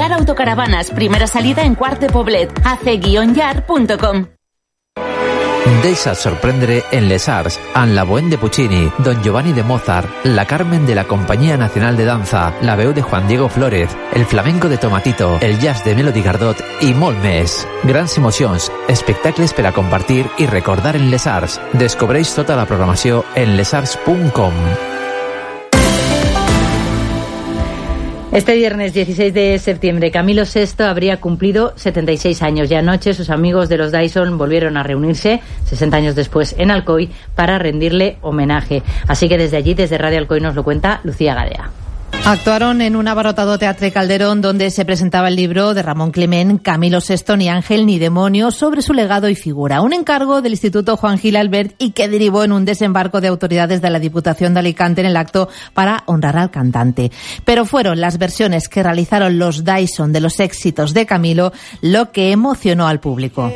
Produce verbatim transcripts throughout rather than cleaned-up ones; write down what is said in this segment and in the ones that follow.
Yar Autocaravanas, primera salida en Quart de Poblet, a c guion yar punto com. Deixa't sorprendre en Les Arts, amb la Bohème de Puccini, Don Giovanni de Mozart, la Carmen de la Compañía Nacional de Danza, la veu de Juan Diego Flórez, el flamenco de Tomatito, el jazz de Melody Gardot i molt més. Grans emocions, espectacles per a compartir i recordar en Les Arts. Descobreix tota la programació en les arts punt com. Este viernes dieciséis de septiembre, Camilo sexto habría cumplido setenta y seis años y anoche sus amigos de los Dyson volvieron a reunirse, sesenta años después, en Alcoy para rendirle homenaje. Así que desde allí, desde Radio Alcoy, nos lo cuenta Lucía Gadea. Actuaron en un abarrotado Teatre Calderón donde se presentaba el libro de Ramón Clement, Camilo sexto, ni ángel ni demonio, sobre su legado y figura. Un encargo del Instituto Juan Gil Albert y que derivó en un desembarco de autoridades de la Diputación de Alicante en el acto para honrar al cantante. Pero fueron las versiones que realizaron los Dyson de los éxitos de Camilo lo que emocionó al público.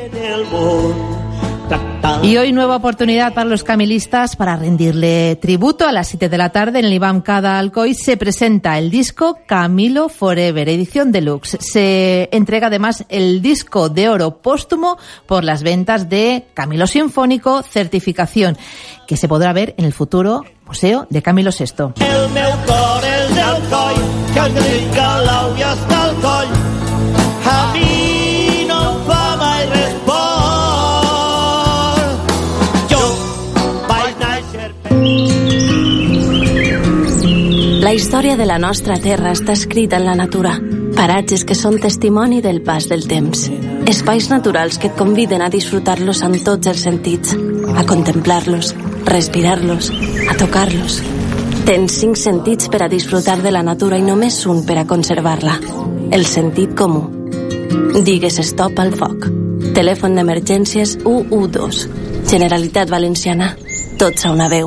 Y hoy nueva oportunidad para los camilistas para rendirle tributo. A las siete de la tarde en el Iván Cada Alcoy se presenta el disco Camilo Forever, edición deluxe. Se entrega además el disco de oro póstumo por las ventas de Camilo Sinfónico, certificación que se podrá ver en el futuro Museo de Camilo sexto. El meu cor és el coll, que enrica l'au i està al coll. A mi no em fa mai res por. La història de la nostra terra està escrita en la natura. Paratges que són testimoni del pas del temps. Espais naturals que et conviden a disfrutar-los amb tots els sentits, a contemplar-los, respirar-los, a tocar-los. Tens cinc sentits per a disfrutar de la natura i només un per a conservar-la. El sentit comú. Digues stop al foc. Telèfon d'emergències u u dos. Generalitat Valenciana. Tots a una veu.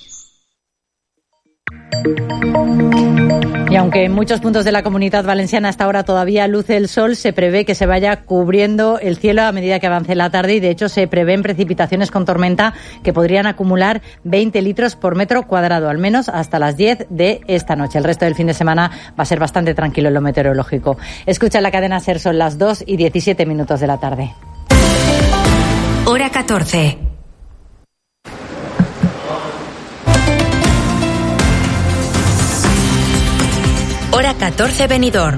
Y aunque en muchos puntos de la Comunidad Valenciana hasta ahora todavía luce el sol, se prevé que se vaya cubriendo el cielo a medida que avance la tarde y de hecho se prevén precipitaciones con tormenta que podrían acumular veinte litros por metro cuadrado, al menos hasta las diez de esta noche. El resto del fin de semana va a ser bastante tranquilo en lo meteorológico. Escucha la cadena SER, son las dos y diecisiete minutos de la tarde. Hora catorce. Hora catorce Benidorm.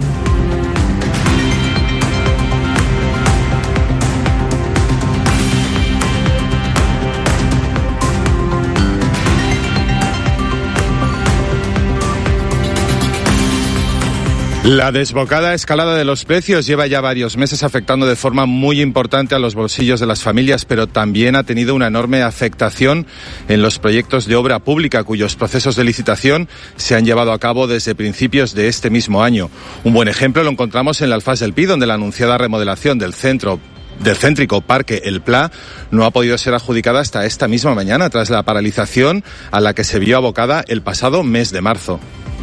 La desbocada escalada de los precios lleva ya varios meses afectando de forma muy importante a los bolsillos de las familias, pero también ha tenido una enorme afectación en los proyectos de obra pública cuyos procesos de licitación se han llevado a cabo desde principios de este mismo año. Un buen ejemplo lo encontramos en la Alfàs del Pi, donde la anunciada remodelación del centro del céntrico Parque El Pla no ha podido ser adjudicada hasta esta misma mañana, tras la paralización a la que se vio abocada el pasado mes de marzo.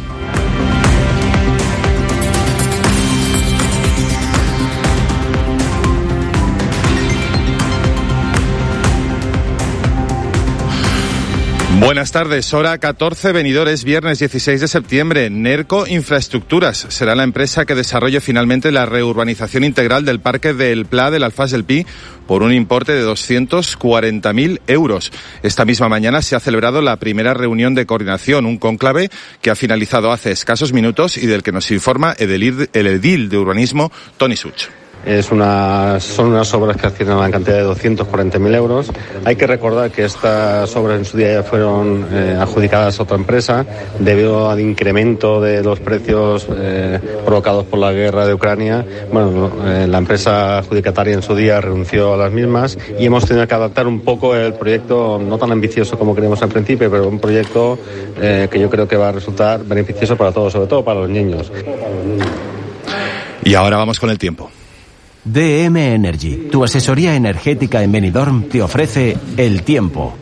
Buenas tardes, hora catorce, venidores, viernes dieciséis de septiembre. Nerco Infraestructuras será la empresa que desarrolle finalmente la reurbanización integral del Parque del Pla del Alfàs del Pi por un importe de doscientos cuarenta mil euros. Esta misma mañana se ha celebrado la primera reunión de coordinación, un cónclave que ha finalizado hace escasos minutos y del que nos informa el edil, el edil de urbanismo, Toni Such. Es una, son unas obras que ascienden a la cantidad de doscientos cuarenta mil euros. Hay que recordar que estas obras en su día ya fueron eh, adjudicadas a otra empresa debido al incremento de los precios eh, provocados por la guerra de Ucrania. Bueno, eh, la empresa adjudicataria en su día renunció a las mismas y hemos tenido que adaptar un poco el proyecto, no tan ambicioso como queríamos al principio, pero un proyecto eh, que yo creo que va a resultar beneficioso para todos, sobre todo para los niños. Y ahora vamos con el tiempo. D M Energy, tu asesoría energética en Benidorm, te ofrece el tiempo.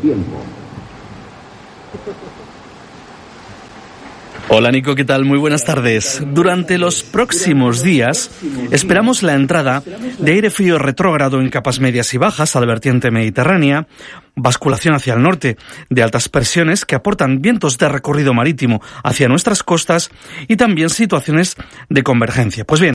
Hola Nico, ¿qué tal? Muy buenas tardes. Durante los próximos días esperamos la entrada de aire frío retrógrado en capas medias y bajas a la vertiente mediterránea, basculación hacia el norte de altas presiones que aportan vientos de recorrido marítimo hacia nuestras costas y también situaciones de convergencia. Pues bien,